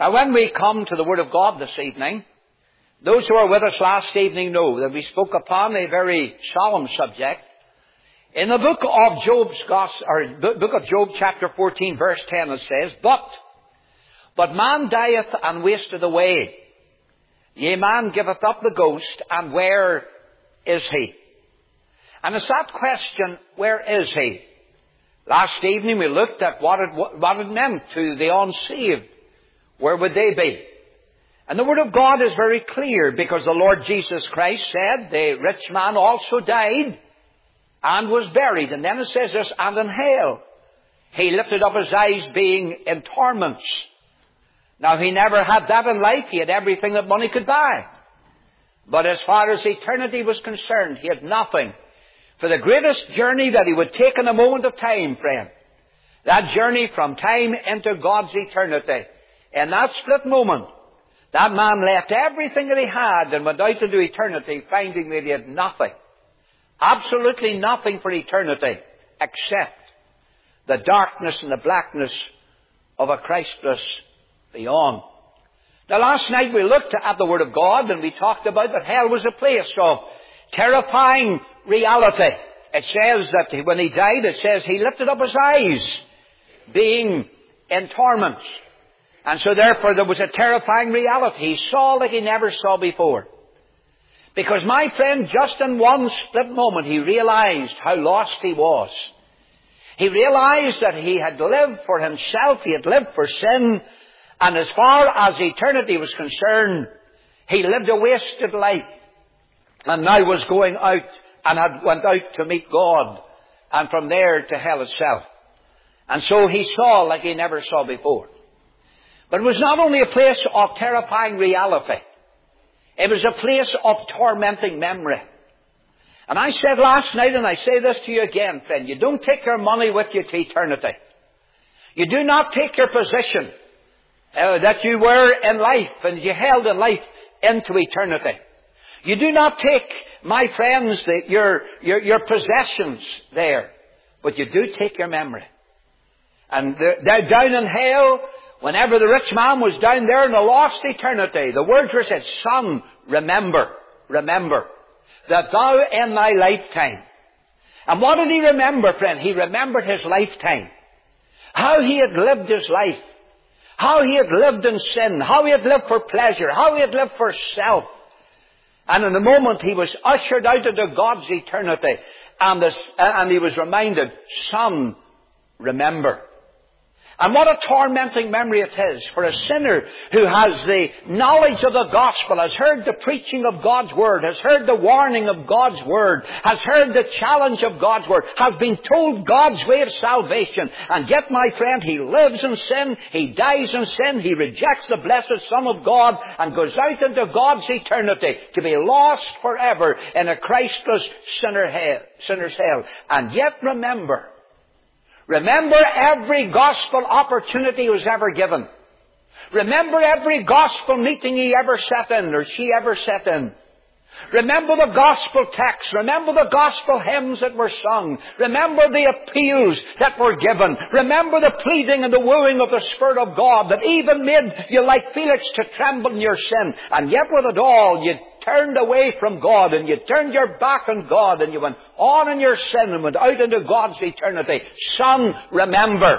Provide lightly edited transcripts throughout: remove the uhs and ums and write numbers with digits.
Now when we come to the Word of God this evening, those who were with us last evening know that we spoke upon a very solemn subject. In the book of Job chapter 14 verse 10 it says, But man dieth and wasteth away. Yea, man giveth up the ghost, and where is he? And it's that question, where is he? Last evening we looked at what it meant to the unsaved. Where would they be? And the Word of God is very clear, because the Lord Jesus Christ said the rich man also died and was buried. And then it says this, and in hell he lifted up his eyes, being in torments. Now he never had that in life. He had everything that money could buy. But as far as eternity was concerned, he had nothing. For the greatest journey that he would take in a moment of time, friend, that journey from time into God's eternity, in that split moment, that man left everything that he had and went out into eternity, finding that he had nothing. Absolutely nothing for eternity, except the darkness and the blackness of a Christless beyond. Now last night we looked at the Word of God, and we talked about that hell was a place of terrifying reality. It says that when he died, it says he lifted up his eyes, being in torments. And so therefore there was a terrifying reality. He saw like he never saw before. Because my friend, just in one split moment, he realized how lost he was. He realized that he had lived for himself, he had lived for sin, and as far as eternity was concerned, he lived a wasted life, and now was going out and went out to meet God, and from there to hell itself. And so he saw like he never saw before. But it was not only a place of terrifying reality. It was a place of tormenting memory. And I said last night, and I say this to you again, friend, you don't take your money with you to eternity. You do not take your position that you were in life and you held in life into eternity. You do not take, my friends, your possessions there, but you do take your memory. And they're down in hell. Whenever the rich man was down there in a lost eternity, the words were said, Son, remember, that thou in thy lifetime. And what did he remember, friend? He remembered his lifetime. How he had lived his life. How he had lived in sin. How he had lived for pleasure. How he had lived for self. And in the moment he was ushered out into God's eternity. And he was reminded, Son, remember. And what a tormenting memory it is for a sinner who has the knowledge of the gospel, has heard the preaching of God's word, has heard the warning of God's word, has heard the challenge of God's word, has been told God's way of salvation. And yet, my friend, he lives in sin, he dies in sin, he rejects the blessed Son of God and goes out into God's eternity to be lost forever in a Christless sinner's hell. And yet remember every gospel opportunity he was ever given. Remember every gospel meeting he ever sat in or she ever sat in. Remember the gospel texts. Remember the gospel hymns that were sung. Remember the appeals that were given. Remember the pleading and the wooing of the Spirit of God that even made you like Felix to tremble in your sin. And yet with it all, you turned away from God and you turned your back on God and you went on in your sin and went out into God's eternity. Son, remember.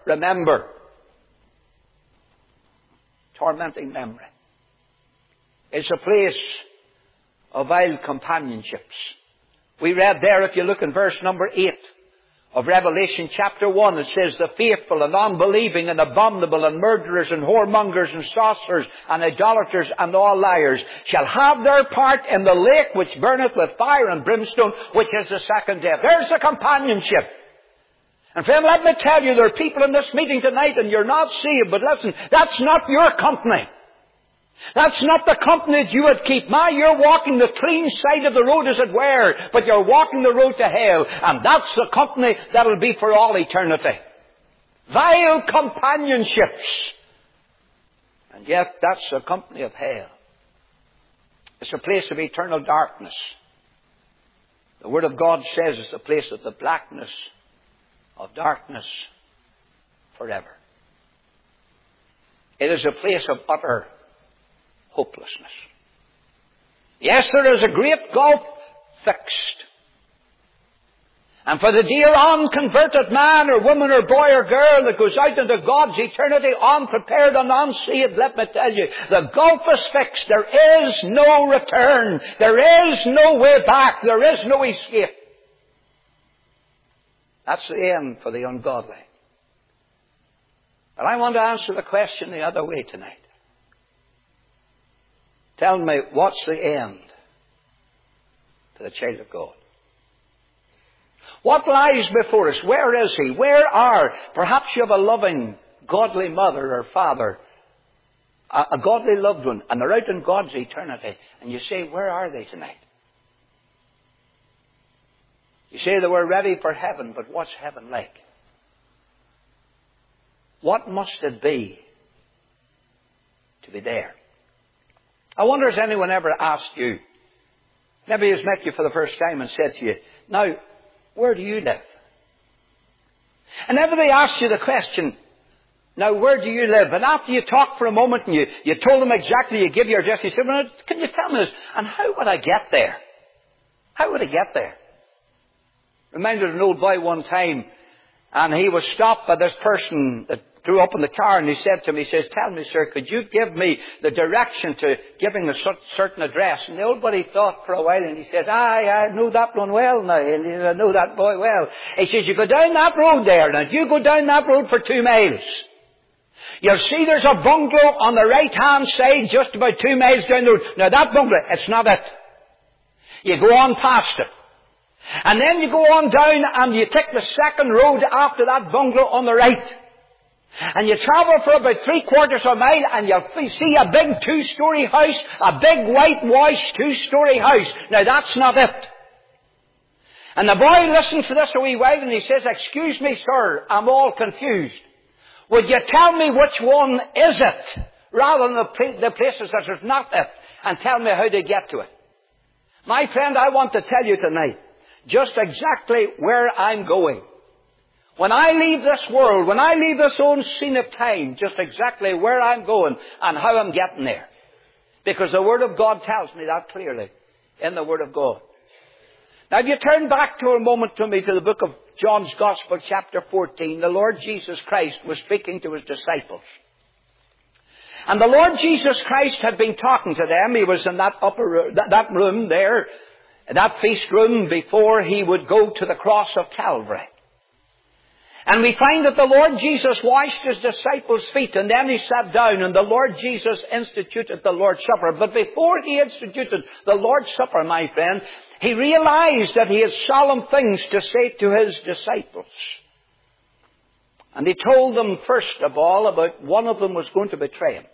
Tormenting memory. It's a place of vile companionships. We read there, if you look in verse number 8 of Revelation chapter 1, it says, the faithful and unbelieving and abominable and murderers and whoremongers and sorcerers and idolaters and all liars shall have their part in the lake which burneth with fire and brimstone, which is the second death. There's the companionship. And friend, let me tell you, there are people in this meeting tonight and you're not saved, but listen, that's not your company. That's not the company that you would keep. Now you're walking the clean side of the road, as it were, but you're walking the road to hell. And that's the company that'll be for all eternity. Vile companionships. And yet that's the company of hell. It's a place of eternal darkness. The Word of God says it's a place of the blackness of darkness forever. It is a place of utter hopelessness. Yes, there is a great gulf fixed. And for the dear unconverted man or woman or boy or girl that goes out into God's eternity unprepared and unsaved, let me tell you, the gulf is fixed. There is no return. There is no way back. There is no escape. That's the end for the ungodly. But I want to answer the question the other way tonight. Tell me, what's the end to the child of God? What lies before us? Where is he? Where are? Perhaps you have a loving, godly mother or father, a godly loved one, and they're out in God's eternity. And you say, where are they tonight? You say they were ready for heaven, but what's heaven like? What must it be to be there? I wonder, has anyone ever asked you, maybe he's met you for the first time and said to you, now, where do you live? And ever they ask you the question, now where do you live? And after you talk for a moment and you told them exactly, you give your address, you say, well, can you tell me this? And how would I get there? How would I get there? Reminded an old boy one time, and he was stopped by this person that drew up in the car, and he said to me, he says, tell me, sir, could you give me the direction to giving a certain address? And the old buddy thought for a while, and he says, I know that one well now, and I know that boy well. He says, you go down that road there, and if you go down that road for 2 miles, you'll see there's a bungalow on the right-hand side, just about 2 miles down the road. Now that bungalow, it's not it. You go on past it. And then you go on down, and you take the second road after that bungalow on the right. And you travel for about 3/4 of a mile, and you'll see a big 2-story house, a big whitewashed 2-story house. Now that's not it. And the boy listens to this a wee while, and he says, excuse me, sir, I'm all confused. Would you tell me which one is it, rather than the places that is not it, and tell me how to get to it? My friend, I want to tell you tonight just exactly where I'm going. When I leave this world, when I leave this own scene of time, just exactly where I'm going and how I'm getting there. Because the Word of God tells me that clearly in the Word of God. Now if you turn back to a moment to me to the book of John's Gospel, chapter 14, the Lord Jesus Christ was speaking to His disciples. And the Lord Jesus Christ had been talking to them. He was in that that room there, that feast room, before He would go to the cross of Calvary. And we find that the Lord Jesus washed His disciples' feet, and then He sat down, and the Lord Jesus instituted the Lord's Supper. But before He instituted the Lord's Supper, my friend, He realized that He had solemn things to say to His disciples. And He told them, first of all, about one of them was going to betray Him.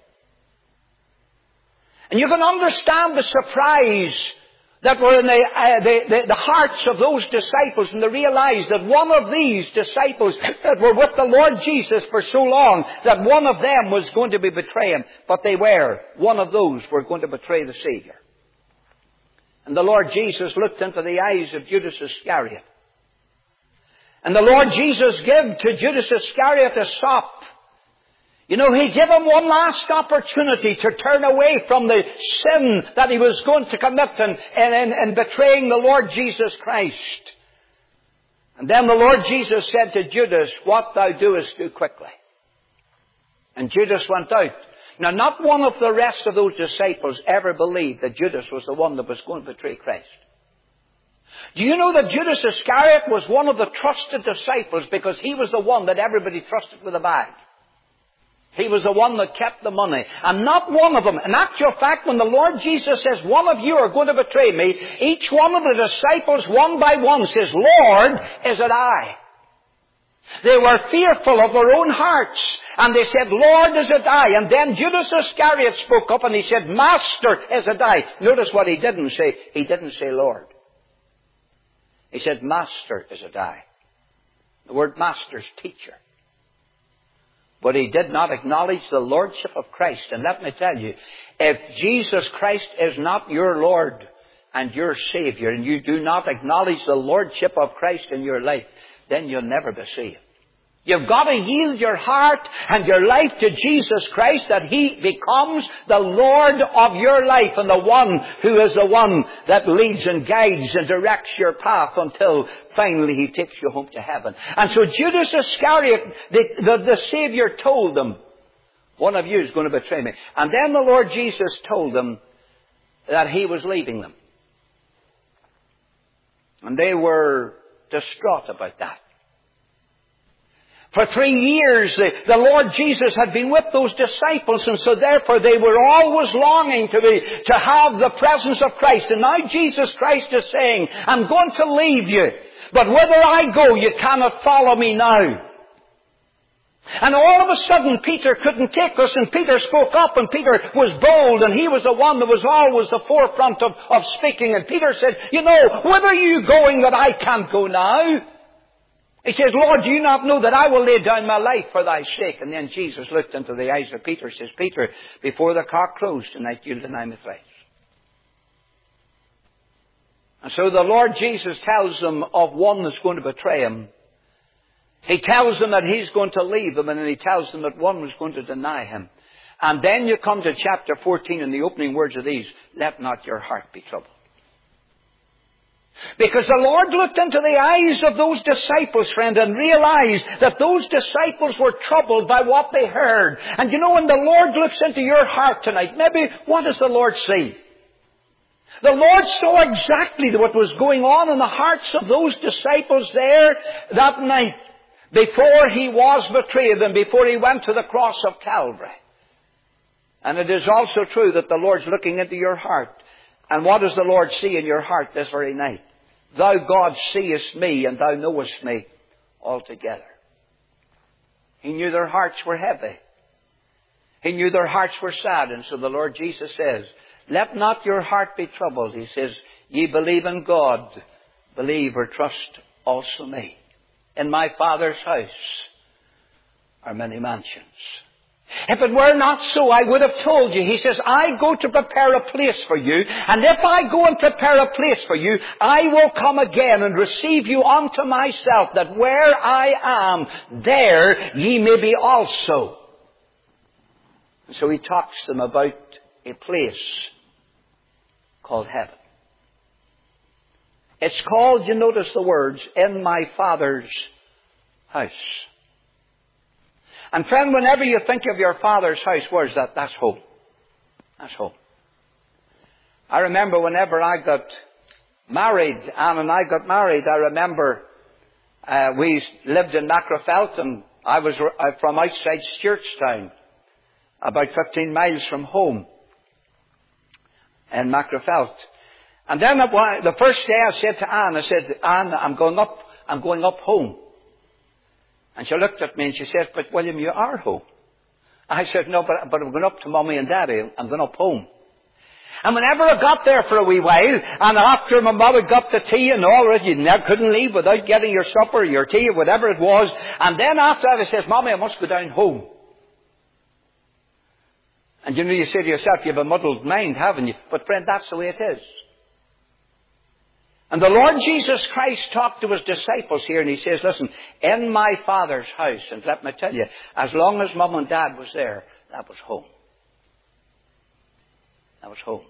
And you can understand the surprise that were in the hearts of those disciples, and they realized that one of these disciples that were with the Lord Jesus for so long, that one of them was going to be betraying. But they were. One of those were going to betray the Savior. And the Lord Jesus looked into the eyes of Judas Iscariot. And the Lord Jesus gave to Judas Iscariot a sop. You know, He gave him one last opportunity to turn away from the sin that he was going to commit in betraying the Lord Jesus Christ. And then the Lord Jesus said to Judas, what thou doest, do quickly. And Judas went out. Now, not one of the rest of those disciples ever believed that Judas was the one that was going to betray Christ. Do you know that Judas Iscariot was one of the trusted disciples because he was the one that everybody trusted with a bag? He was the one that kept the money. And not one of them. In actual fact, when the Lord Jesus says, one of you are going to betray me, each one of the disciples, one by one, says, Lord, is it I? They were fearful of their own hearts. And they said, Lord, is it I? And then Judas Iscariot spoke up and he said, Master, is it I? Notice what he didn't say. He didn't say Lord. He said, Master, is it I? The word master is teacher. But he did not acknowledge the lordship of Christ. And let me tell you, if Jesus Christ is not your Lord and your Savior, and you do not acknowledge the lordship of Christ in your life, then you'll never be saved. You've got to yield your heart and your life to Jesus Christ, that He becomes the Lord of your life and the one who is the one that leads and guides and directs your path until finally He takes you home to heaven. And so Judas Iscariot, the Savior told them, one of you is going to betray me. And then the Lord Jesus told them that He was leaving them. And they were distraught about that. For 3 years, the Lord Jesus had been with those disciples, and so therefore they were always longing to have the presence of Christ. And now Jesus Christ is saying, I'm going to leave you, but whither I go, you cannot follow me now. And all of a sudden, Peter couldn't take this, and Peter spoke up, and Peter was bold, and he was the one that was always the forefront of speaking. And Peter said, you know, whither are you going that I can't go now? He says, Lord, do you not know that I will lay down my life for thy sake? And then Jesus looked into the eyes of Peter and says, Peter, before the cock crows tonight, you'll deny me thrice. And so the Lord Jesus tells them of one that's going to betray Him. He tells them that He's going to leave them, and then He tells them that one was going to deny Him. And then you come to chapter 14 and the opening words of these, let not your heart be troubled. Because the Lord looked into the eyes of those disciples, friend, and realized that those disciples were troubled by what they heard. And you know, when the Lord looks into your heart tonight, maybe what does the Lord see? The Lord saw exactly what was going on in the hearts of those disciples there that night before He was betrayed and before He went to the cross of Calvary. And it is also true that the Lord's looking into your heart. And what does the Lord see in your heart this very night? Thou, God, seest me, and thou knowest me altogether. He knew their hearts were heavy. He knew their hearts were sad. And so the Lord Jesus says, let not your heart be troubled. He says, ye believe in God, believe or trust also me. In my Father's house are many mansions. If it were not so, I would have told you. He says, I go to prepare a place for you. And if I go and prepare a place for you, I will come again and receive you unto myself, that where I am, there ye may be also. And so He talks to them about a place called heaven. It's called, you notice the words, in my Father's house. And friend, whenever you think of your Father's house, where's that? That's home. That's home. I remember whenever I got married, Anne and I got married, I remember we lived in Macrofelt, and I was from outside Stewartstown, about 15 miles from home in Macrofelt. And then the first day I said to Anne, I said, Anne, I'm going up home. And she looked at me and she said, but William, you are home. I said, no, but I'm going up to Mommy and Daddy. I'm going up home. And whenever I got there for a wee while, and after my mother got the tea and all that, you never couldn't leave without getting your supper, your tea, or whatever it was. And then after that I said, Mommy, I must go down home. And you know, you say to yourself, you have a muddled mind, haven't you? But friend, that's the way it is. And the Lord Jesus Christ talked to His disciples here, and He says, listen, in my Father's house, and let me tell you, as long as Mum and Dad was there, that was home. That was home.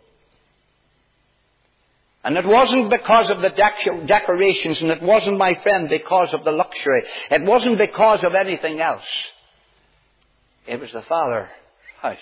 And it wasn't because of the decorations, and it wasn't, my friend, because of the luxury. It wasn't because of anything else. It was the Father's house.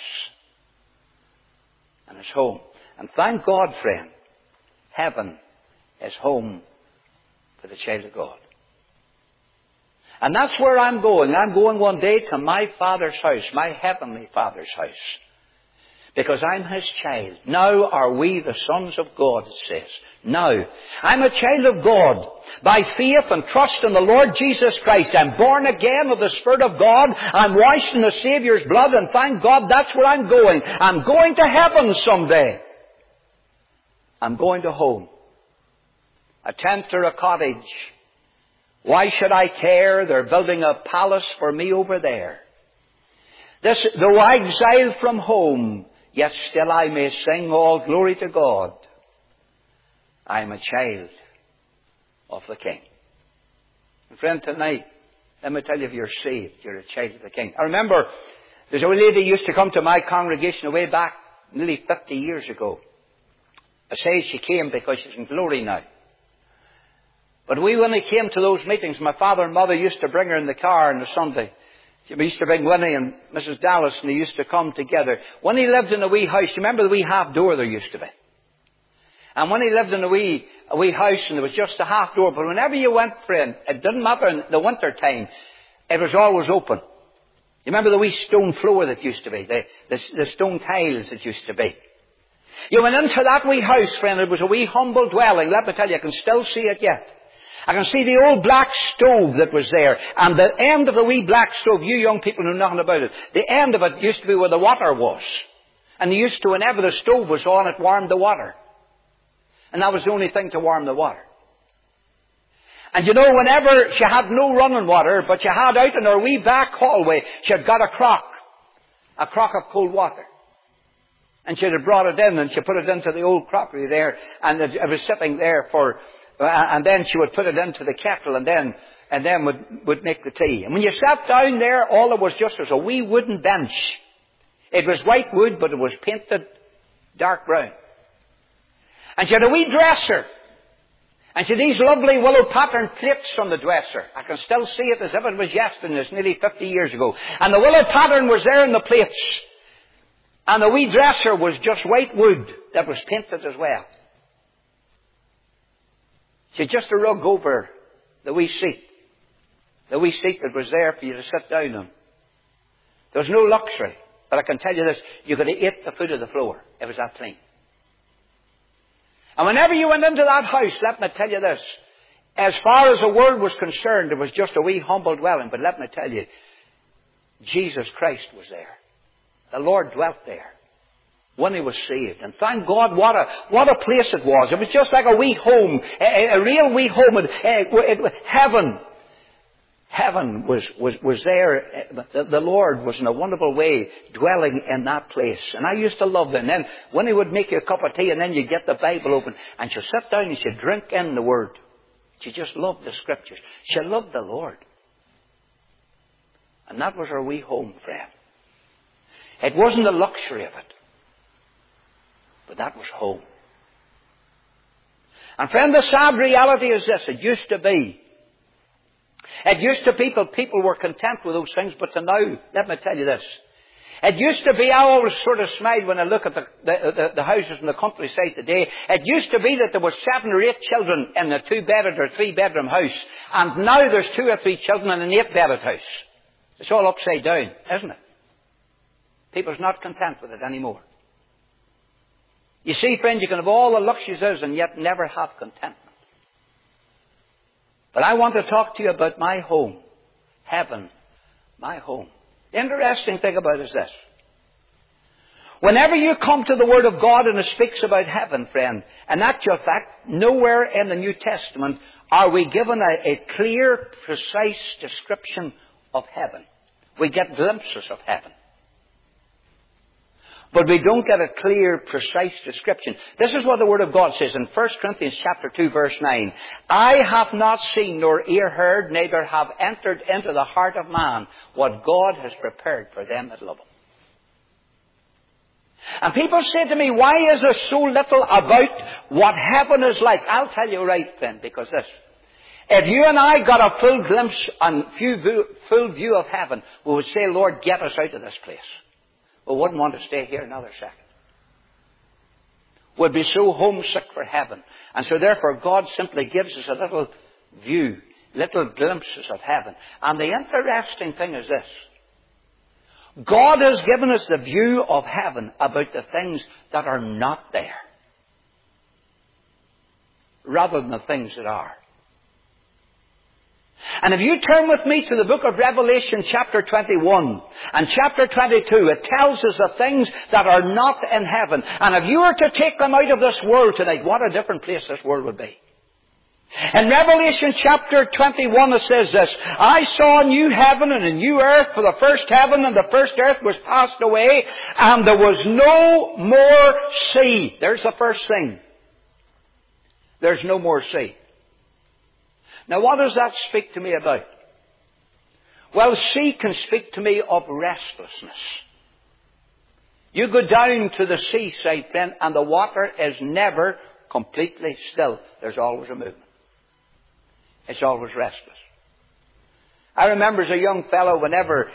And His home. And thank God, friend, heaven is home for the child of God. And that's where I'm going. I'm going one day to my Father's house, my heavenly Father's house. Because I'm His child. Now are we the sons of God, it says. Now, I'm a child of God. By faith and trust in the Lord Jesus Christ, I'm born again of the Spirit of God. I'm washed in the Saviour's blood, and thank God that's where I'm going. I'm going to heaven someday. I'm going to home. A tent or a cottage. Why should I care? They're building a palace for me over there. Though I exile from home, yet still I may sing all glory to God. I am a child of the King. And friend, tonight, Let me tell you, if you're saved, you're a child of the King. I remember there's a lady who used to come to my congregation way back nearly 50 years ago. I say she came because she's in glory now. But when they came to those meetings, my father and mother used to bring her in the car on a Sunday. We used to bring Winnie and Mrs. Dallas, and they used to come together. When he lived in a wee house, you remember the wee half door there used to be? And when he lived in a wee house, and there was just a half door, but whenever you went, friend, it didn't matter in the winter time, it was always open. You remember the wee stone floor that used to be, the stone tiles that used to be. You went into that wee house, friend, it was a wee humble dwelling. Let me tell you, I can still see it yet. I can see the old black stove that was there. And the end of the wee black stove, you young people know nothing about it, the end of it used to be where the water was. And they used to, whenever the stove was on, it warmed the water. And that was the only thing to warm the water. And you know, whenever she had no running water, but she had out in her wee back hallway, she had got a crock of cold water. And she'd have brought it in, and she put it into the old crockery there, and it was sitting there and then she would put it into the kettle, and then would make the tea. And when you sat down there, all it was just was a wee wooden bench. It was white wood, but it was painted dark brown. And she had a wee dresser. And she had these lovely willow pattern plates on the dresser. I can still see it as if it was yesterday, it's nearly 50 years ago. And the willow pattern was there in the plates. And the wee dresser was just white wood that was painted as well. She had just a rug over the wee seat. The wee seat that was there for you to sit down on. There was no luxury. But I can tell you this, you could have ate the foot of the floor. It was that clean. And whenever you went into that house, let me tell you this, as far as the world was concerned, it was just a wee humble dwelling. But let me tell you, Jesus Christ was there. The Lord dwelt there when he was saved. And thank God, what a place it was. It was just like a wee home, a real wee home. Heaven was there. The Lord was in a wonderful way dwelling in that place. And I used to love it. And then when he would make you a cup of tea, and then you get the Bible open, and she'd sit down and she'd drink in the Word. She just loved the Scriptures. She loved the Lord. And that was her wee home, friend. It wasn't the luxury of it, but that was home. And friend, the sad reality is this. It used to be people were content with those things, but to now, let me tell you this. It used to be, I always sort of smile when I look at the houses in the countryside today. It used to be that there were 7 or 8 children in a 2-bedded or 3-bedroom house. And now there's 2 or 3 children in an 8-bedded house. It's all upside down, isn't it? People's not content with it anymore. You see, friend, you can have all the luxuries and yet never have contentment. But I want to talk to you about my home. Heaven, my home. The interesting thing about it is this. Whenever you come to the Word of God and it speaks about heaven, friend, in actual fact, nowhere in the New Testament are we given a clear, precise description of heaven. We get glimpses of heaven. But we don't get a clear, precise description. This is what the Word of God says in 1 Corinthians chapter 2, verse 9. I have not seen nor ear heard, neither have entered into the heart of man what God has prepared for them that love Him. And people say to me, why is there so little about what heaven is like? I'll tell you right then, because this. If you and I got a full glimpse and full view of heaven, we would say, Lord, get us out of this place. We wouldn't want to stay here another second. We'd be so homesick for heaven. And so therefore God simply gives us a little view, little glimpses of heaven. And the interesting thing is this. God has given us the view of heaven about the things that are not there, rather than the things that are. And if you turn with me to the book of Revelation chapter 21 and chapter 22, it tells us the things that are not in heaven. And if you were to take them out of this world tonight, what a different place this world would be. In Revelation chapter 21 it says this, I saw a new heaven and a new earth, for the first heaven and the first earth was passed away, and there was no more sea. There's the first thing. There's no more sea. Now what does that speak to me about? Well, sea can speak to me of restlessness. You go down to the seaside, friend, and the water is never completely still. There's always a movement. It's always restless. I remember as a young fellow, whenever,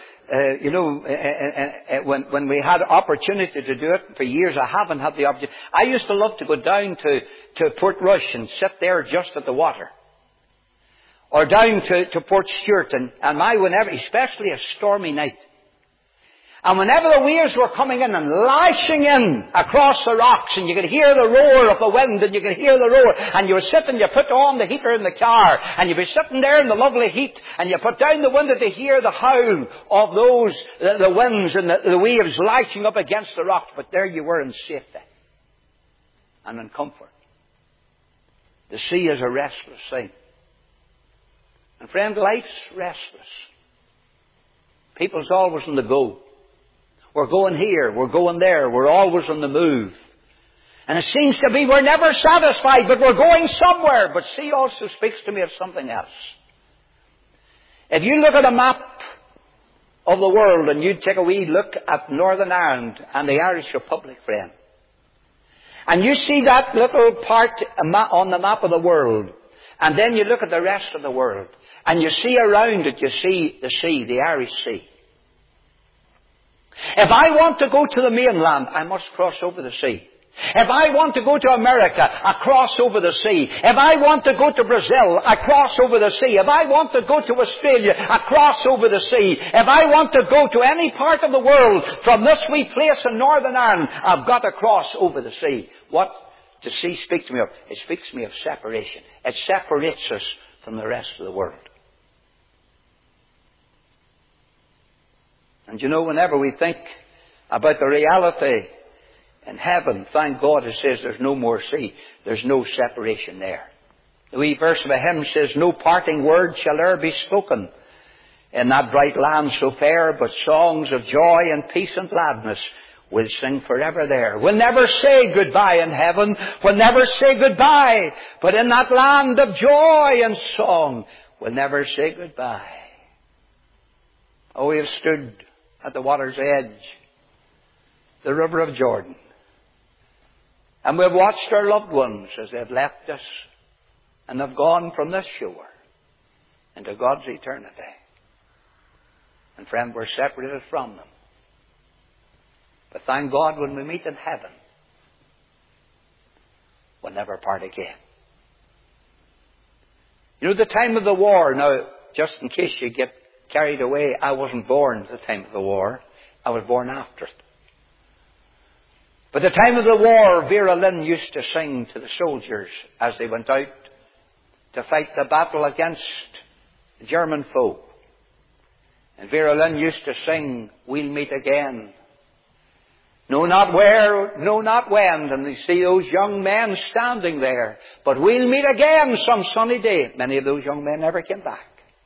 when we had opportunity to do it, for years I haven't had the opportunity. I used to love to go down to Portrush and sit there just at the water. Or down to Port Stewart, and whenever, especially a stormy night. And whenever the waves were coming in and lashing in across the rocks, and you could hear the roar of the wind, and you could hear the roar, and you were sitting, you put on the heater in the car, and you'd be sitting there in the lovely heat, and you put down the window to hear the howl of the winds and the waves lashing up against the rocks. But there you were in safety and in comfort. The sea is a restless thing. And friend, life's restless. People's always on the go. We're going here, we're going there, we're always on the move. And it seems to be we're never satisfied, but we're going somewhere. But sea also speaks to me of something else. If you look at a map of the world and you take a wee look at Northern Ireland and the Irish Republic, friend, and you see that little part on the map of the world, and then you look at the rest of the world, and you see around it, you see the sea, the Irish Sea. If I want to go to the mainland, I must cross over the sea. If I want to go to America, I cross over the sea. If I want to go to Brazil, I cross over the sea. If I want to go to Australia, I cross over the sea. If I want to go to any part of the world from this wee place in Northern Ireland, I've got to cross over the sea. What does sea speak to me of? It speaks to me of separation. It separates us from the rest of the world. And you know, whenever we think about the reality in heaven, thank God it says there's no more sea. There's no separation there. The wee verse of a hymn says, no parting word shall e'er be spoken in that bright land so fair, but songs of joy and peace and gladness we'll sing forever there. We'll never say goodbye in heaven. We'll never say goodbye. But in that land of joy and song, we'll never say goodbye. Oh, we have stood at the water's edge, the river of Jordan. And we've watched our loved ones as they've left us and have gone from this shore into God's eternity. And friend, we're separated from them. But thank God when we meet in heaven, we'll never part again. You know, the time of the war, now, just in case you get carried away, I wasn't born at the time of the war. I was born after it. But the time of the war, Vera Lynn used to sing to the soldiers as they went out to fight the battle against the German foe. And Vera Lynn used to sing, we'll meet again. No, not where, no, not when. And you see those young men standing there. But we'll meet again some sunny day. Many of those young men never came back.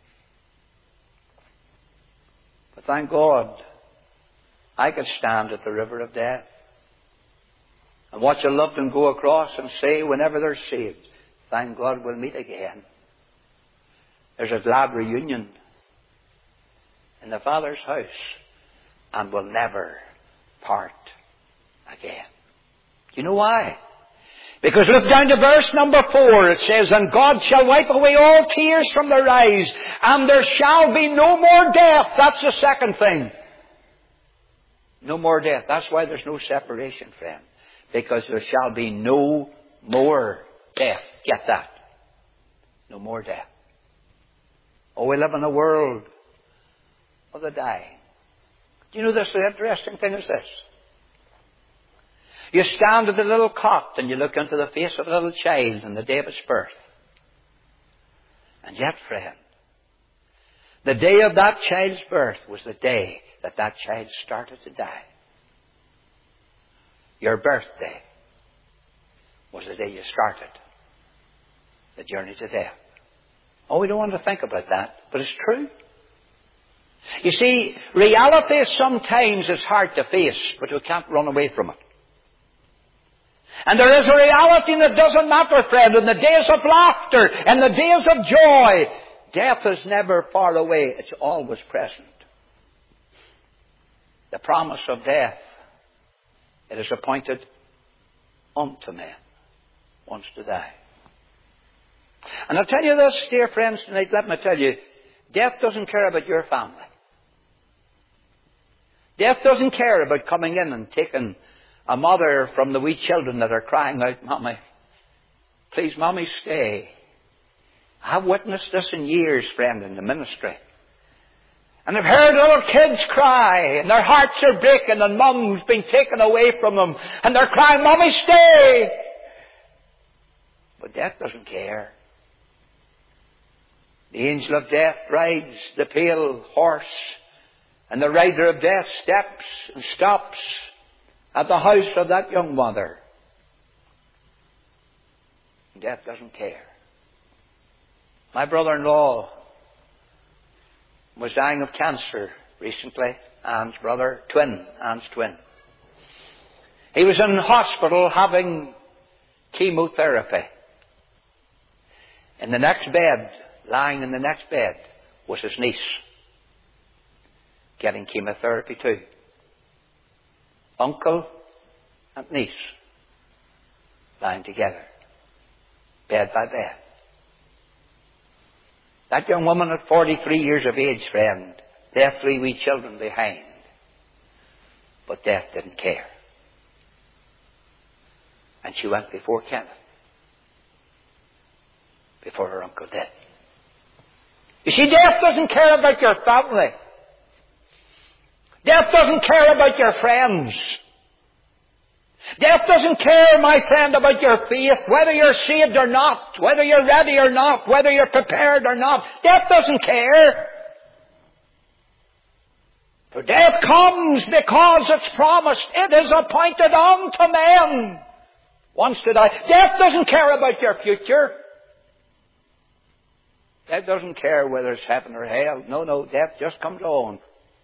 But thank God, I could stand at the river of death and watch a loved one go across and say, whenever they're saved, thank God we'll meet again. There's a glad reunion in the Father's house, and we'll never part again. Do you know why? Because look down to verse number 4. It says, and God shall wipe away all tears from their eyes, and there shall be no more death. That's the second thing. No more death. That's why there's no separation, friend. Because there shall be no more death. Get that. No more death. Oh, we live in a world of the dying. Do you know this? The interesting thing is this. You stand at the little cot and you look into the face of a little child on the day of its birth. And yet, friend, the day of that child's birth was the day that that child started to die. Your birthday was the day you started the journey to death. Oh, we don't want to think about that, but it's true. You see, reality sometimes is hard to face, but we can't run away from it. And there is a reality that doesn't matter, friend. In the days of laughter, in the days of joy, death is never far away. It's always present. The promise of death, it is appointed unto men once to die. And I'll tell you this, dear friends, tonight, let me tell you, death doesn't care about your family. Death doesn't care about coming in and taking a mother from the wee children that are crying out, Mommy, please, Mommy, stay. I've witnessed this in years, friend, in the ministry. And I've heard little kids cry, and their hearts are breaking, and Mum's been taken away from them, and they're crying, Mommy, stay! But death doesn't care. The angel of death rides the pale horse, and the rider of death steps and stops at the house of that young mother. Death doesn't care. My brother-in-law was dying of cancer recently. Anne's brother, Anne's twin. He was in hospital having chemotherapy. In the next bed, lying in the next bed, was his niece, getting chemotherapy too. Uncle and niece, lying together, bed by bed. That young woman at 43 years of age, friend, left 3 wee children behind. But death didn't care. And she went before Kenneth, before her uncle did. You see, death doesn't care about your family. Death doesn't care about your friends. Death doesn't care, my friend, about your faith, whether you're saved or not, whether you're ready or not, whether you're prepared or not. Death doesn't care. For death comes because it's promised. It is appointed unto men once to die. Death doesn't care about your future. Death doesn't care whether it's heaven or hell. No, death just comes on.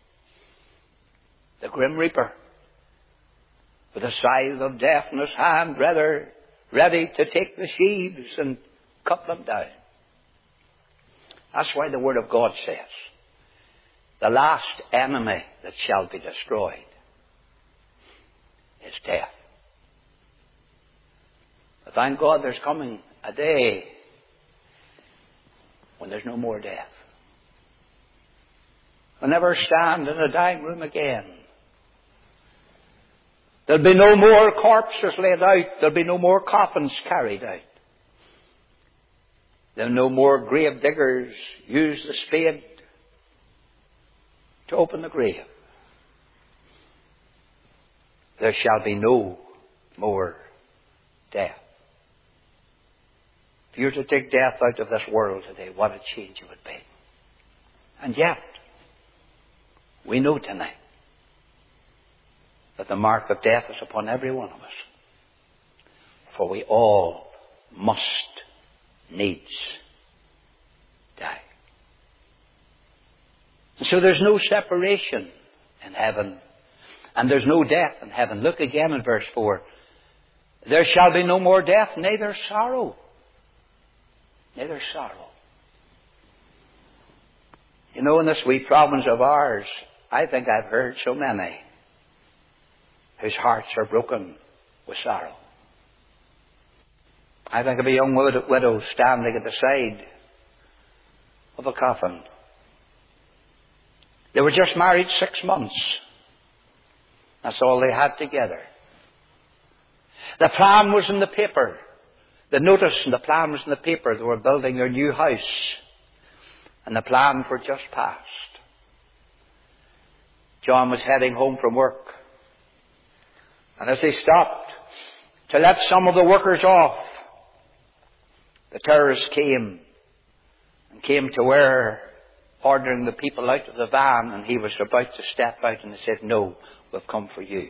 The grim reaper, with a scythe of death in his hand, ready to take the sheaves and cut them down. That's why the Word of God says, the last enemy that shall be destroyed is death. But thank God there's coming a day when there's no more death. We'll never stand in a dying room again. There'll be no more corpses laid out. There'll be no more coffins carried out. There'll no more grave diggers use the spade to open the grave. There shall be no more death. If you were to take death out of this world today, what a change it would be. And yet, we know tonight that the mark of death is upon every one of us. For we all must needs die. And so there's no separation in heaven. And there's no death in heaven. Look again in verse 4. There shall be no more death, neither sorrow. Neither sorrow. You know, in this wee province of ours, I think I've heard so many whose hearts are broken with sorrow. I think of a young widow standing at the side of a coffin. They were just married 6 months. That's all they had together. The plan was in the paper. The notice and the plan was in the paper. They were building their new house. And the plans were just passed. John was heading home from work. And as they stopped to let some of the workers off, the terrorists came to where, ordering the people out of the van, and he was about to step out, and they said, "No, we've come for you."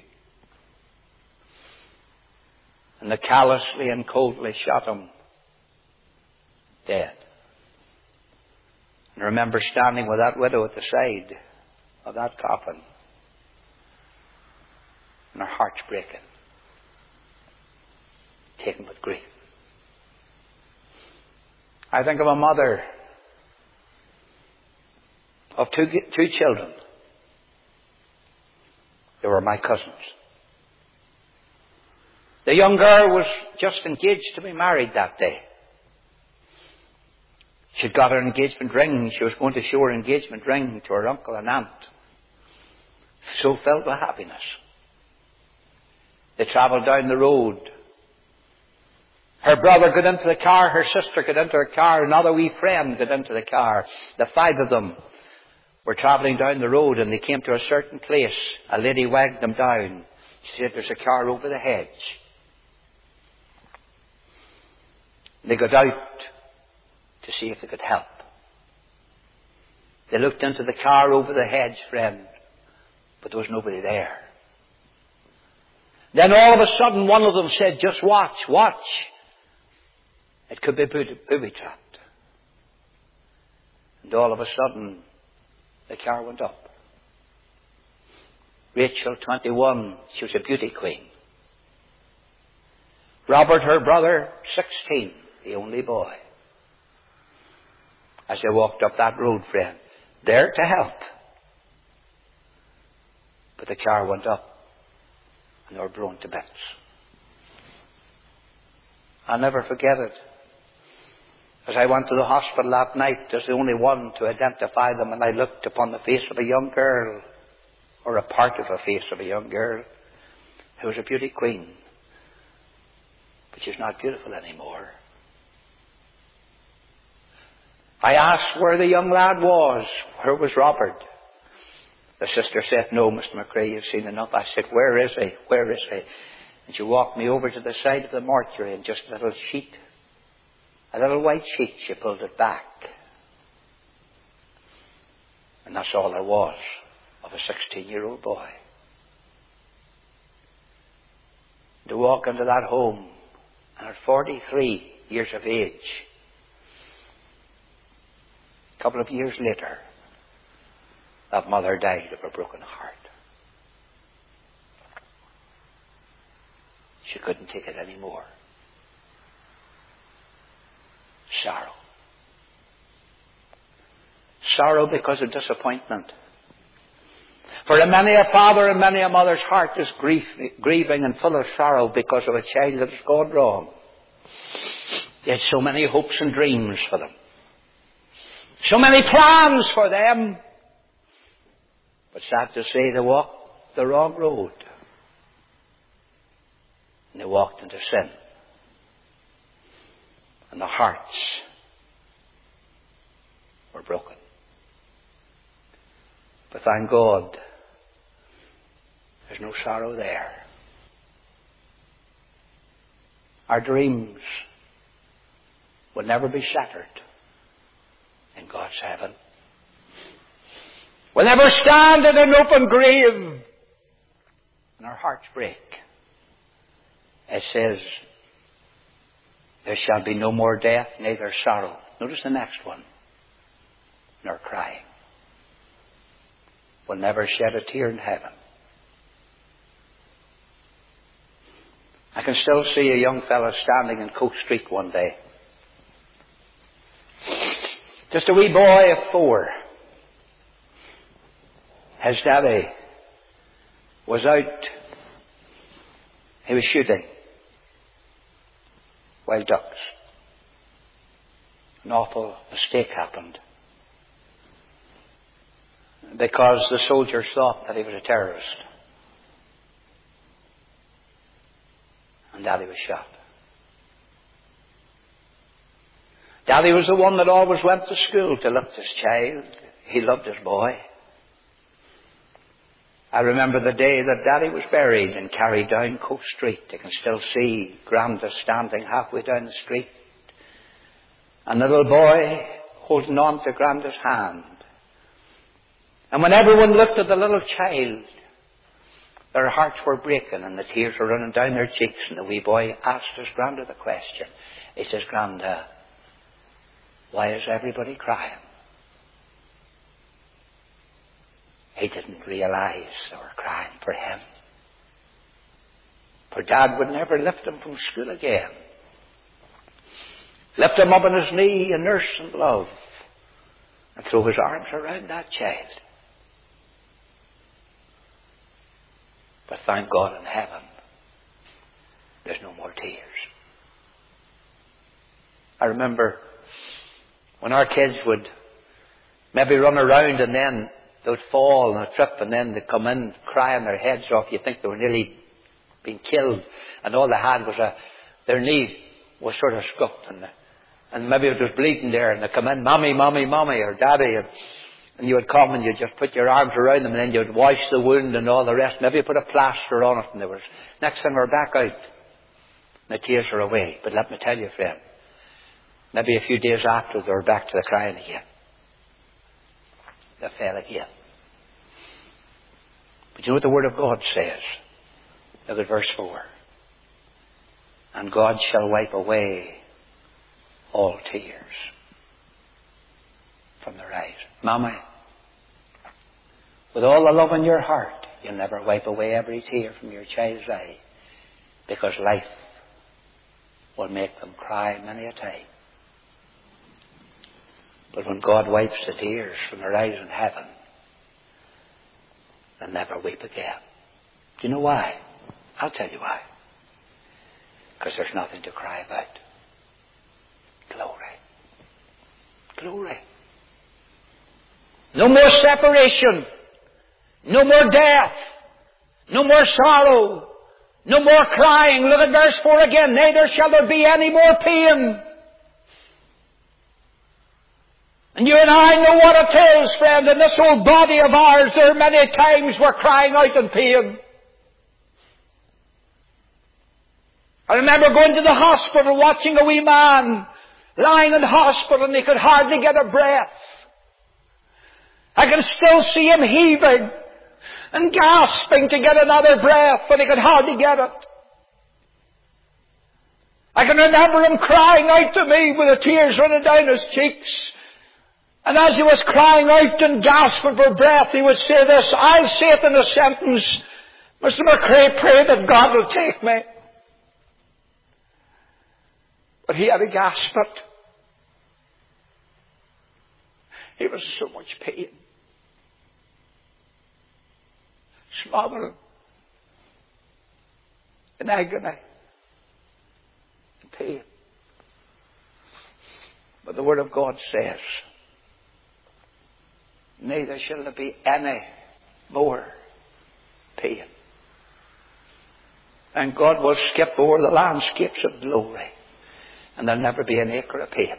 And they callously and coldly shot him dead. And I remember standing with that widow at the side of that coffin, and her heart's breaking, taken with grief. I think of a mother of two children. They were my cousins. The young girl was just engaged to be married that day. She'd got her engagement ring. She was going to show her engagement ring to her uncle and aunt. So filled with happiness. They travelled down the road. Her brother got into the car, her sister got into her car, another wee friend got into the car. The five of them were travelling down the road, and they came to a certain place. A lady wagged them down. She said, "There's a car over the hedge." They got out to see if they could help. They looked into the car over the hedge, friend, but there was nobody there. Then all of a sudden one of them said, "Just watch, watch. It could be booby-trapped." And all of a sudden the car went up. Rachel, 21, she was a beauty queen. Robert, her brother, 16, the only boy. As they walked up that road, friend, there to help. But the car went up and they were blown to bits. I'll never forget it. As I went to the hospital that night as the only one to identify them, and I looked upon the face of a young girl, or a part of a face of a young girl, who was a beauty queen. But she's not beautiful anymore. I asked where the young lad was. Where was Robert? The sister said, "No, Mr. McRae, you've seen enough." I said, "Where is he? Where is he?" And she walked me over to the side of the mortuary, and just a little sheet, a little white sheet, she pulled it back. And that's all there was of a 16-year-old boy. To walk into that home, and at 43 years of age, a couple of years later, that mother died of a broken heart. She couldn't take it anymore. Sorrow. Sorrow because of disappointment. For many a father and many a mother's heart is grieving and full of sorrow because of a child that has gone wrong. They had so many hopes and dreams for them. So many plans for them. But sad to say, they walked the wrong road. And they walked into sin. And the hearts were broken. But thank God, there's no sorrow there. Our dreams will never be shattered in God's heaven. We'll never stand in an open grave and our hearts break. It says, "There shall be no more death, neither sorrow." Notice the next one. "Nor crying." We'll never shed a tear in heaven. I can still see a young fellow standing in Coke Street one day. Just a wee boy of 4. His daddy was out. He was shooting wild ducks. An awful mistake happened, because the soldiers thought that he was a terrorist. And Daddy was shot. Daddy was the one that always went to school to look at his child. He loved his boy. I remember the day that Daddy was buried and carried down Coke Street. I can still see Granda standing halfway down the street, and the little boy holding on to Granda's hand. And when everyone looked at the little child, their hearts were breaking and the tears were running down their cheeks, and the wee boy asked his Granda the question. He says, "Granda, why is everybody crying?" He didn't realize they were crying for him. For Dad would never lift him from school again. Lift him up on his knee and nurse and love. and throw his arms around that child. But thank God in heaven, there's no more tears. I remember when our kids would maybe run around and then they would fall on a trip and then they'd come in crying their heads off. You'd think they were nearly being killed, and all they had was their knee was sort of scuffed, and maybe it was bleeding there, and they'd come in, Mommy, Mommy, Mommy, or Daddy, and you would come and you'd just put your arms around them and then you'd wash the wound and all the rest. Maybe you put a plaster on it, and there was, next thing we're back out. The tears are away. But let me tell you, friend, maybe a few days after they were back to the crying again. They fell again. But you know what the Word of God says? Look at verse 4. And God shall wipe away all tears from their eyes. Mommy, with all the love in your heart, you'll never wipe away every tear from your child's eye, because life will make them cry many a time. But when God wipes the tears from their eyes in heaven, they'll never weep again. Do you know why? I'll tell you why. Because there's nothing to cry about. Glory. Glory. No more separation. No more death. No more sorrow. No more crying. Look at verse 4 again. Neither shall there be any more pain. And you and I know what it is, friend. In this old body of ours, there are many times we're crying out in pain. I remember going to the hospital, watching a wee man lying in the hospital, and he could hardly get a breath. I can still see him heaving and gasping to get another breath, but he could hardly get it. I can remember him crying out to me with the tears running down his cheeks. And as he was crying out and gasping for breath, he would say this, I'll say it in a sentence, Mr. McCrae, pray that God will take me. But he had to gasp it. He was in so much pain. Smothering. In agony. In pain. But the Word of God says, neither shall there be any more pain. And God will skip over the landscapes of glory, and there'll never be an acre of pain.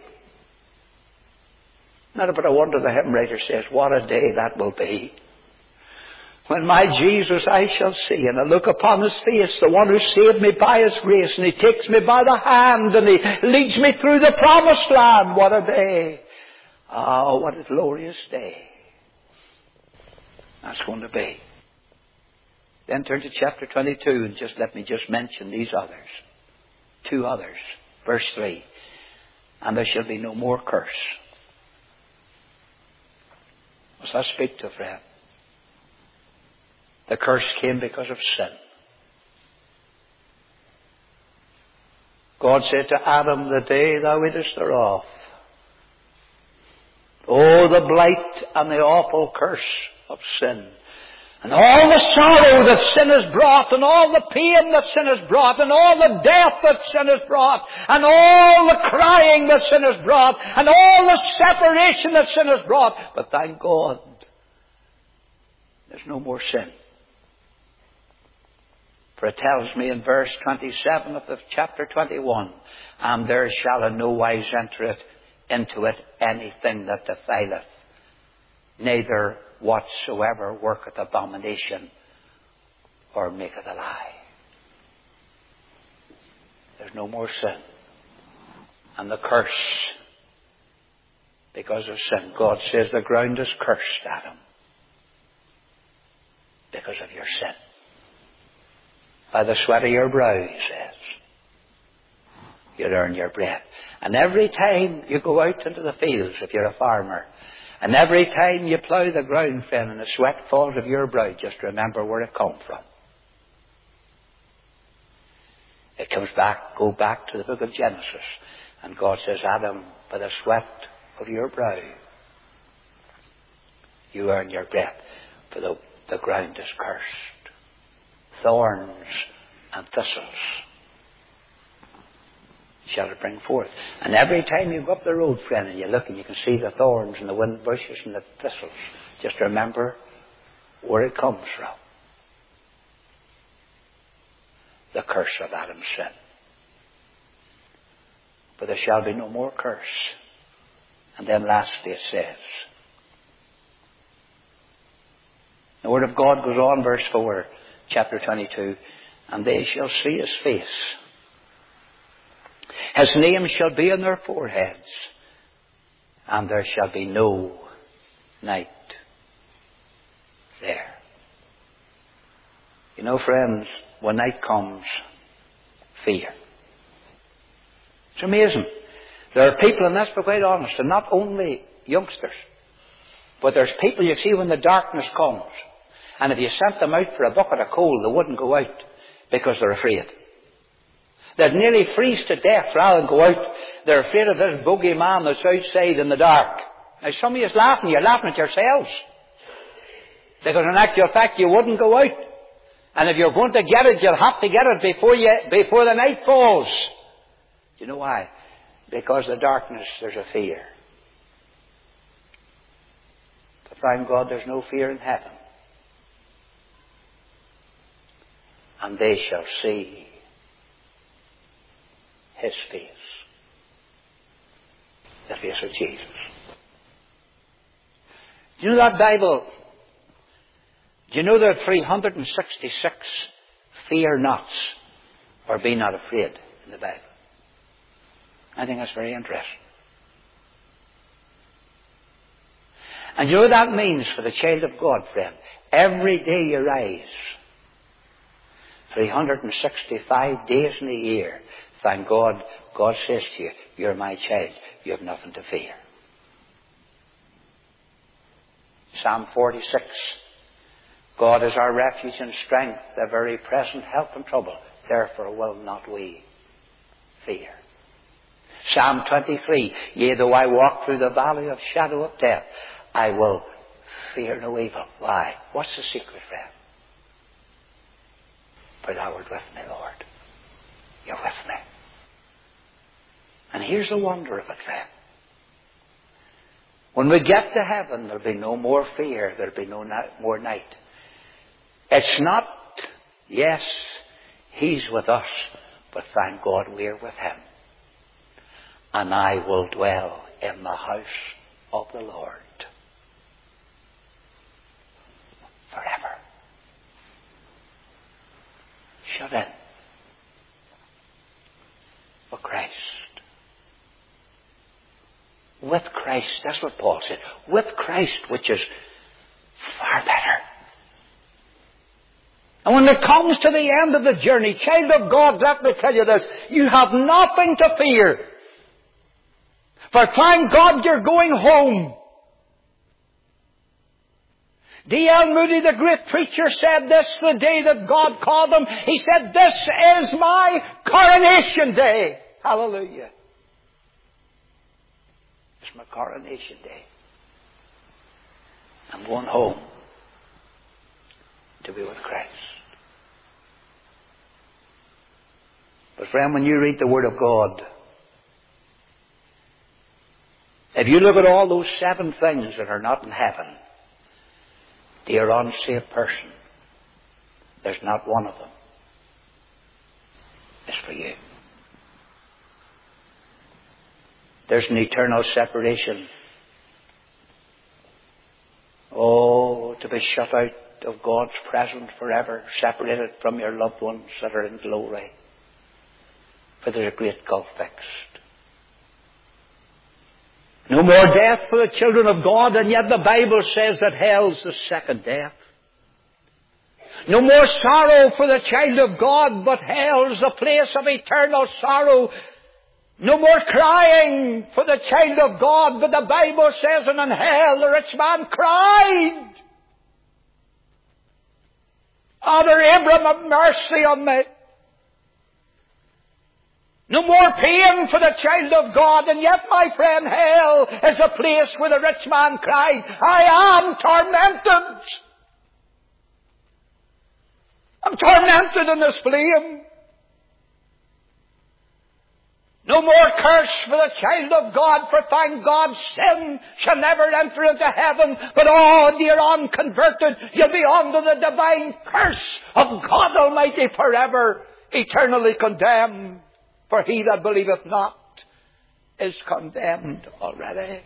Not but I wonder, the hymn writer says, what a day that will be, when my Jesus I shall see, and I look upon His face, the one who saved me by His grace, and He takes me by the hand, and He leads me through the promised land. What a day. Oh, what a glorious day that's going to be. Then turn to chapter 22, and let me mention these others. Two others. Verse 3. And there shall be no more curse. What's that speak to, friend? The curse came because of sin. God said to Adam, the day thou eatest thereof, oh, the blight and the awful curse of sin, and all the sorrow that sin has brought, and all the pain that sin has brought, and all the death that sin has brought, and all the crying that sin has brought, and all the separation that sin has brought. But thank God, there's no more sin. For it tells me in verse 27 of the chapter 21, and there shall in no wise enter into it anything that defileth, neither whatsoever worketh abomination or maketh a lie. There's no more sin. And the curse, because of sin, God says the ground is cursed, Adam, because of your sin. By the sweat of your brow, He says, you'll earn your bread. And every time you go out into the fields, if you're a farmer, and every time you plough the ground, friend, and the sweat falls of your brow, just remember where it come from. It comes back, go back to the book of Genesis. And God says, Adam, by the sweat of your brow, you earn your bread, for the ground is cursed. Thorns and thistles shall it bring forth. And every time you go up the road, friend, and you look and you can see the thorns and the wind bushes and the thistles, just remember where it comes from. The curse of Adam's sin. But there shall be no more curse. And then lastly it says, the Word of God goes on, verse 4, chapter 22, and they shall see his face. His name shall be on their foreheads, and there shall be no night there. You know, friends, when night comes, fear. It's amazing. There are people, and let's be quite honest, and not only youngsters, but there's people you see when the darkness comes, and if you sent them out for a bucket of coal, they wouldn't go out because they're afraid. They'd nearly freeze to death rather than go out. They're afraid of this bogeyman that's outside in the dark. Now some of you is laughing. You're laughing at yourselves. Because in actual fact you wouldn't go out. And if you're going to get it, you'll have to get it before the night falls. Do you know why? Because the darkness, there's a fear. But thank God there's no fear in heaven. And they shall see his face. The face of Jesus. Do you know that Bible? Do you know there are 366 fear nots or be not afraid in the Bible? I think that's very interesting. And you know what that means for the child of God, friend? Every day you rise, 365 days in a year, thank God, God says to you, you're my child, you have nothing to fear. Psalm 46, God is our refuge and strength, the very present help in trouble, therefore will not we fear. Psalm 23, yea, though I walk through the valley of shadow of death, I will fear no evil. Why? What's the secret, friend? For thou art with me, Lord. You're with me. And here's the wonder of it, friend. When we get to heaven, there'll be no more fear. There'll be no more night. It's not, yes, he's with us, but thank God we're with him. And I will dwell in the house of the Lord forever. Shut in for Christ. With Christ, that's what Paul said. With Christ, which is far better. And when it comes to the end of the journey, child of God, let me tell you this, you have nothing to fear. For thank God you're going home. D.L. Moody, the great preacher, said this the day that God called him. He said, this is my coronation day. Hallelujah. It's my coronation day. I'm going home to be with Christ. But friend, when you read the Word of God, if you look at all those 7 things that are not in heaven, dear unsaved person, there's not one of them. It's for you. There's an eternal separation. Oh, to be shut out of God's presence forever, separated from your loved ones that are in glory. For there's a great gulf fixed. No more death for the children of God, and yet the Bible says that hell's the second death. No more sorrow for the child of God, but hell's a place of eternal sorrow. No more crying for the child of God, but the Bible says, and in hell the rich man cried, Father Abraham, have mercy on me. No more pain for the child of God. And yet, my friend, hell is a place where the rich man cried, I am tormented. I'm tormented in this flame. No more curse for the child of God, for thank God sin shall never enter into heaven. But oh, dear unconverted, you'll be under the divine curse of God Almighty forever, eternally condemned. For he that believeth not is condemned already.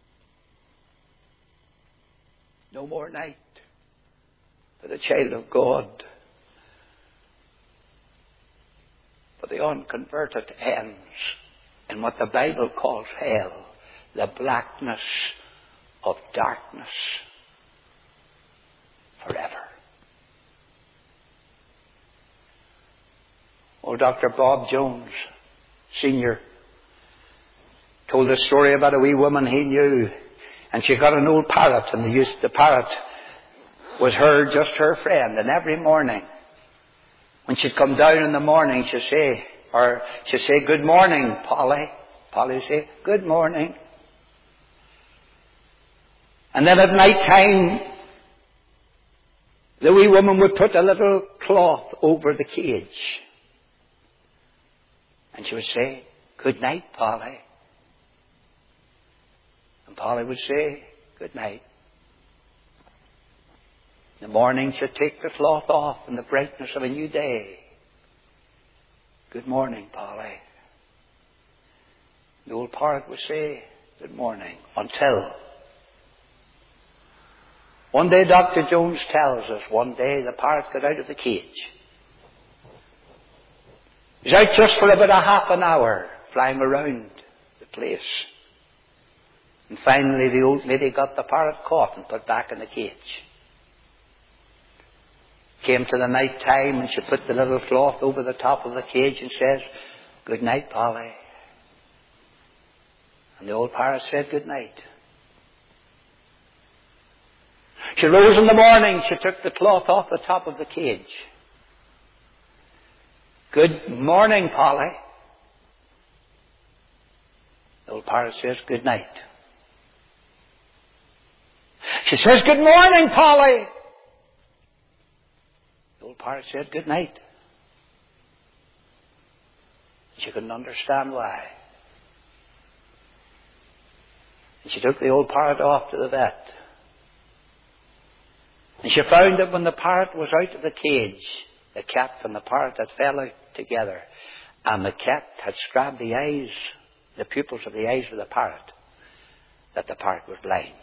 No more night for the child of God. But the unconverted ends in what the Bible calls hell, the blackness of darkness forever. Oh, Dr. Bob Jones, Senior, told a story about a wee woman he knew, and she got an old parrot, and the parrot was just her friend, and every morning, when she'd come down in the morning, she'd say, good morning, Polly. Polly would say, good morning. And then at night time, the wee woman would put a little cloth over the cage. And she would say, good night, Polly. And Polly would say, good night. In the morning she'd take the cloth off in the brightness of a new day. Good morning, Polly. The old parrot would say, good morning, until one day, Dr. Jones tells us, one day the parrot got out of the cage. He was out just for about a half an hour, flying around the place. And finally the old lady got the parrot caught and put back in the cage. Came to the night time and she put the little cloth over the top of the cage and says, good night, Polly. And the old parrot said good night. She rose in the morning, she took the cloth off the top of the cage. Good morning, Polly. The old parrot says good night. She says, good morning, Polly. The old parrot said good night. She couldn't understand why. And she took the old parrot off to the vet. And she found that when the parrot was out of the cage, the cat and the parrot had fell out together. And the cat had scrubbed the eyes, the pupils of the eyes of the parrot, that the parrot was blind.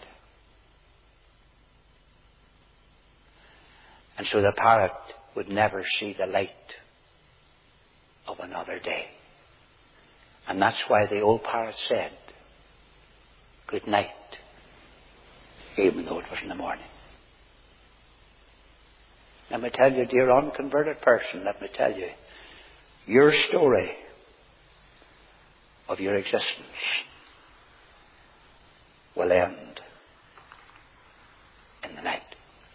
And so the parrot would never see the light of another day. And that's why the old parrot said, good night, even though it was in the morning. Let me tell you, dear unconverted person, let me tell you, your story of your existence will end in the night.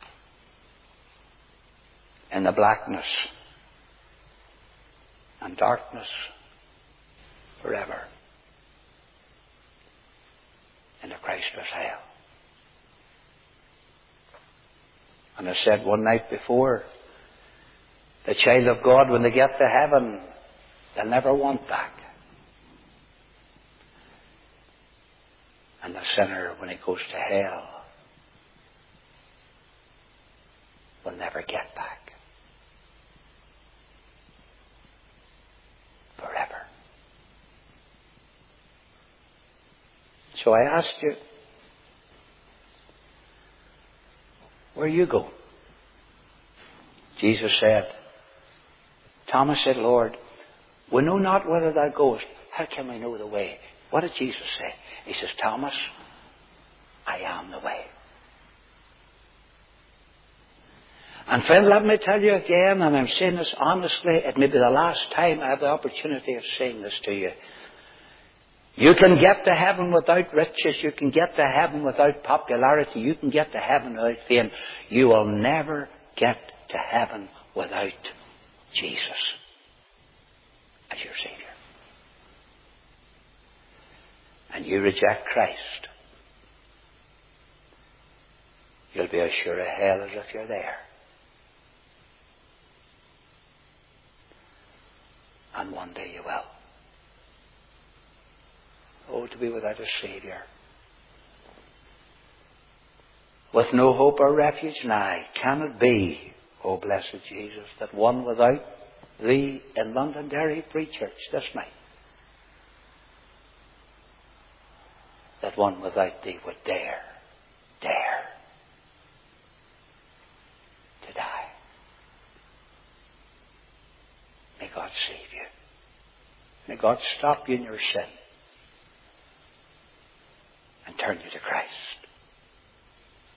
In the blackness and darkness forever. In the Christless hell. And I said one night before, the child of God, when they get to heaven, they'll never want back. And the sinner, when he goes to hell, will never get back. Forever. So I asked you, where you go? Jesus said, Thomas said, Lord, we know not whither thou goest. How can we know the way? What did Jesus say? He says, Thomas, I am the way. And friend, let me tell you again, and I'm saying this honestly, it may be the last time I have the opportunity of saying this to you. You can get to heaven without riches. You can get to heaven without popularity. You can get to heaven without fame. You will never get to heaven without Jesus as your Savior. and you reject Christ, you'll be as sure of hell as if you're there. And one day you will. Oh, to be without a Saviour, with no hope or refuge nigh, can it be, O blessed Jesus, that one without Thee in Londonderry Free Church this night, that one without Thee would dare to die? May God save you. May God stop you in your sin and turn you to Christ.